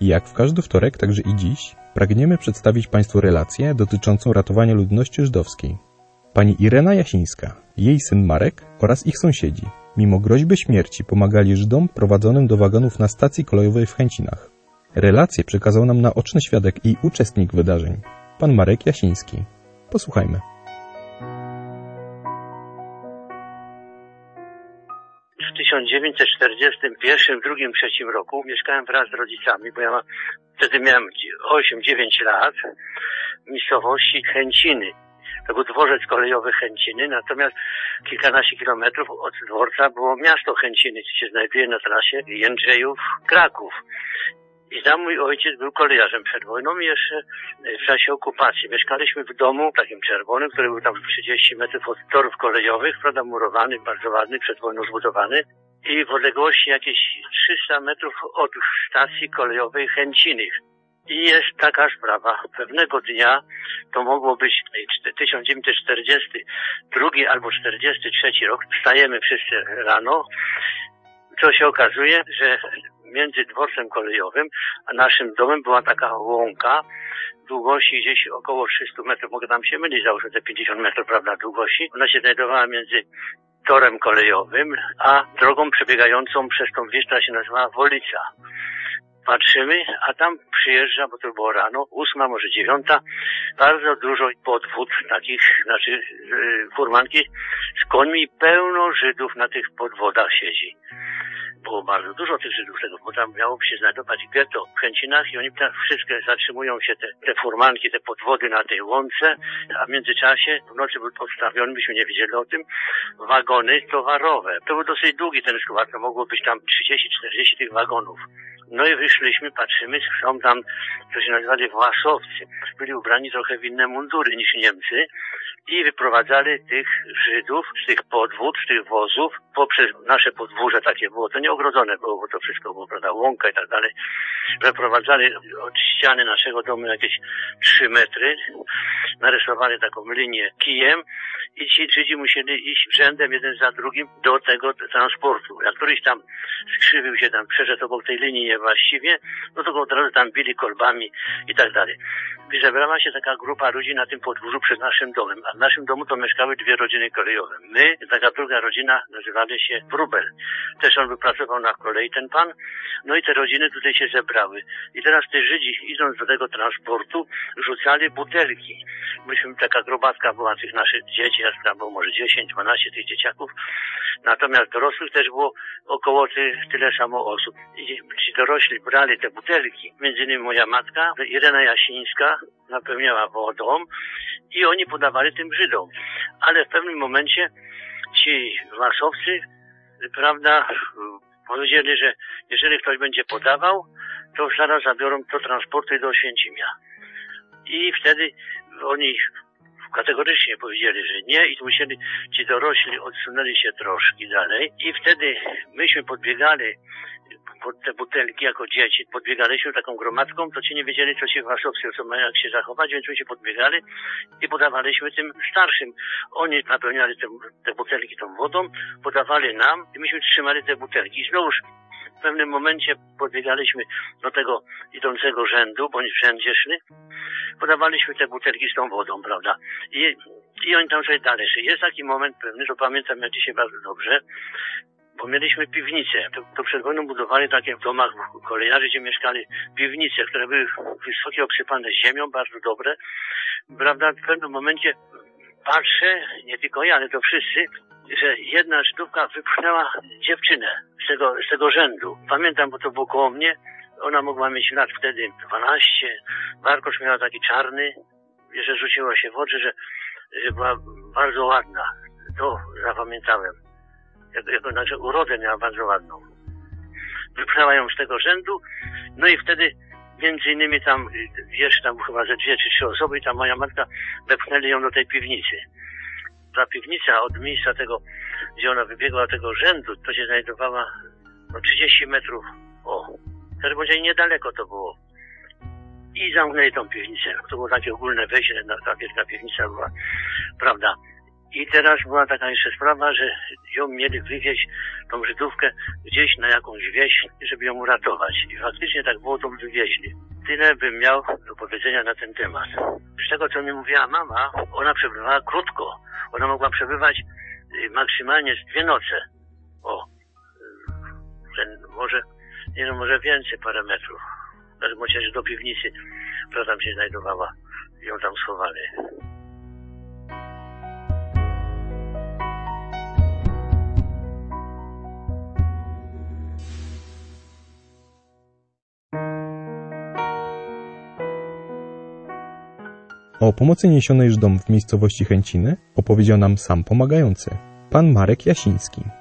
I jak w każdy wtorek, także i dziś, pragniemy przedstawić Państwu relację dotyczącą ratowania ludności żydowskiej. Pani Irena Jasińska, jej syn Marek oraz ich sąsiedzi, mimo groźby śmierci pomagali Żydom prowadzonym do wagonów na stacji kolejowej w Chęcinach. Relację przekazał nam naoczny świadek i uczestnik wydarzeń, pan Marek Jasiński. Posłuchajmy. W 1941, 2, 3 roku mieszkałem wraz z rodzicami, bo ja wtedy miałem 8-9 lat, w miejscowości Chęciny. To był dworzec kolejowy Chęciny, natomiast kilkanaście kilometrów od dworca było miasto Chęciny, które się znajduje na trasie Jędrzejów-Kraków. I tam mój ojciec był kolejarzem przed wojną i jeszcze w czasie okupacji. Mieszkaliśmy w domu takim czerwonym, który był tam 30 metrów od torów kolejowych, prawda, murowany, bardzo ładny, przed wojną zbudowany. I w odległości jakieś 300 metrów od stacji kolejowej Chęciny. I jest taka sprawa. Pewnego dnia, to mogło być 1942 albo 1943 rok, wstajemy wszyscy rano, co się okazuje, że między dworcem kolejowym a naszym domem była taka łąka długości gdzieś około 300 metrów. Mogę tam się mylić, załóżmy te 50 metrów, prawda, długości. Ona się znajdowała między torem kolejowym a drogą przebiegającą przez tą wieś, która się nazywała Wolica. Patrzymy, a tam przyjeżdża, bo to było rano, 8, może 9, bardzo dużo podwód takich, znaczy furmanki z końmi, pełno Żydów na tych podwodach siedzi. Było bardzo dużo tych Żydów, bo tam miało się znajdować getto w Chęcinach i oni tam wszystkie zatrzymują się, te furmanki, te podwody na tej łące, a w międzyczasie w nocy był podstawiony, byśmy nie wiedzieli o tym, wagony towarowe. To był dosyć długi ten skład, to mogło być tam 30-40 tych wagonów. No i wyszliśmy, patrzymy, są tam, co się nazywali własowcy. Byli ubrani trochę w inne mundury niż Niemcy i wyprowadzali tych Żydów z tych podwód, z tych wozów poprzez nasze podwórze takie było. To nie ogrodzone było, bo to wszystko było, prawda, łąka i tak dalej. Wyprowadzali od ściany naszego domu jakieś 3 metry, narysowali taką linię kijem i ci Żydzi musieli iść rzędem jeden za drugim do tego transportu. Jak któryś tam skrzywił się, tam przeszedł obok tej linii niewłaściwie, no to go od razu tam bili kolbami i tak dalej. I zebrała się taka grupa ludzi na tym podwórzu przed naszym domem, a w naszym domu to mieszkały 2 rodziny kolejowe. My, taka druga rodzina, nazywali się Wróbel. Też on pracował na kolei, ten pan. No i te rodziny tutaj się zebrały. I teraz te Żydzi, idąc do tego transportu, rzucali butelki. Myśmy, taka gromadka była tych naszych dzieci, tam było może 10-12 tych dzieciaków. Natomiast dorosłych też było około tyle samo osób. I ci dorośli brali te butelki. Między innymi moja matka, Irena Jasińska, napełniała wodą i oni podawali tym Żydom. Ale w pewnym momencie ci wasowcy, prawda, powiedzieli, że jeżeli ktoś będzie podawał, to zaraz zabiorą to transporty do Oświęcimia. I wtedy oni kategorycznie powiedzieli, że nie i musieli, ci dorośli odsunęli się troszkę dalej i wtedy myśmy podbiegali pod te butelki jako dzieci, podbiegaliśmy taką gromadką, to ci nie wiedzieli, co ci wasowcy, co mają, jak się zachować, więc my się podbiegali i podawaliśmy tym starszym. Oni napełniali te butelki tą wodą, podawali nam i myśmy trzymali te butelki. I znowuż w pewnym momencie podbiegaliśmy do tego idącego rzędu, bądź w rzędzie szli, podawaliśmy te butelki z tą wodą, prawda? I oni tam sobie dalej szli. Jest taki moment pewny, to pamiętam ja dzisiaj bardzo dobrze, bo mieliśmy piwnicę. To przed wojną budowali takie w domach kolejarzy, gdzie mieszkali piwnice, które były wysokie, obsypane ziemią, bardzo dobre. Prawda, w pewnym momencie patrzę, nie tylko ja, ale to wszyscy, że jedna Żydówka wypchnęła dziewczynę z tego rzędu. Pamiętam, bo to było koło mnie. Ona mogła mieć lat wtedy 12. Warkosz miała taki czarny. Jeszcze rzuciło się w oczy, że była bardzo ładna. To zapamiętałem. Znaczy urodę miała bardzo ładną. Wypchnęła ją z tego rzędu, no i wtedy między innymi tam, jeszcze tam chyba ze 2 czy 3 osoby i tam moja matka wepchnęli ją do tej piwnicy. Ta piwnica od miejsca tego, gdzie ona wybiegła tego rzędu, to się znajdowała 30 metrów. To będzie niedaleko to było. I zamknęli tą piwnicę. To było takie ogólne wejście, ta wielka piwnica była, prawda. I teraz była taka jeszcze sprawa, że ją mieli wywieźć, tą Żydówkę, gdzieś na jakąś wieś, żeby ją uratować. I faktycznie tak było, to wywieźli. Tyle bym miał do powiedzenia na ten temat. Z tego, co mi mówiła mama, ona przebywała krótko. Ona mogła przebywać maksymalnie z 2 noce. Może więcej, parę metrów. Chociaż do piwnicy, która tam się znajdowała, ją tam schowali. O pomocy niesionej Żydom w miejscowości Chęciny opowiedział nam sam pomagający, pan Marek Jasiński.